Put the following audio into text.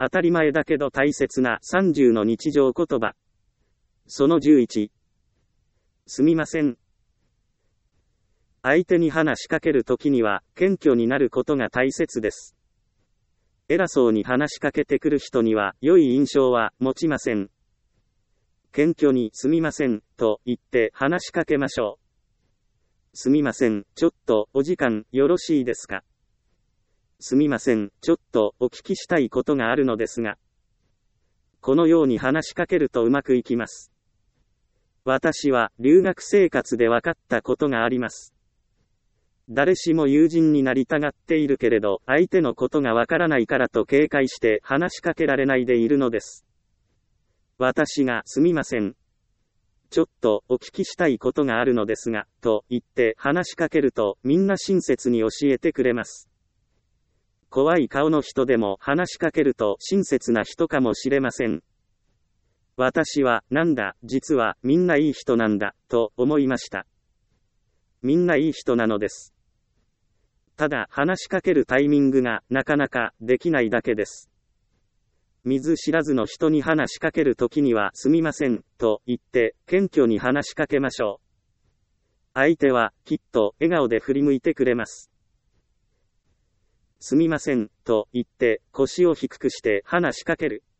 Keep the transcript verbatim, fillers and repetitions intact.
当たり前だけど大切なさんじゅうの日常言葉。そのじゅういち。すみません。相手に話しかけるときには、謙虚になることが大切です。偉そうに話しかけてくる人には、良い印象は持ちません。謙虚にすみません、と言って話しかけましょう。すみません、ちょっとお時間よろしいですか。すみません、ちょっとお聞きしたいことがあるのですが。このように話しかけるとうまくいきます。私は留学生活で分かったことがあります。誰しも友人になりたがっているけれど、相手のことがわからないからと警戒して話しかけられないでいるのです。私がすみません。ちょっとお聞きしたいことがあるのですが、と言って話しかけるとみんな親切に教えてくれます。怖い顔の人でも話しかけると親切な人かもしれません。私は、なんだ、実はみんないい人なんだ、と思いました。みんないい人なのです。ただ、話しかけるタイミングがなかなかできないだけです。見ず知らずの人に話しかけるときにはすみません、と言って謙虚に話しかけましょう。相手はきっと笑顔で振り向いてくれます。すみません、と言って腰を低くして話しかける。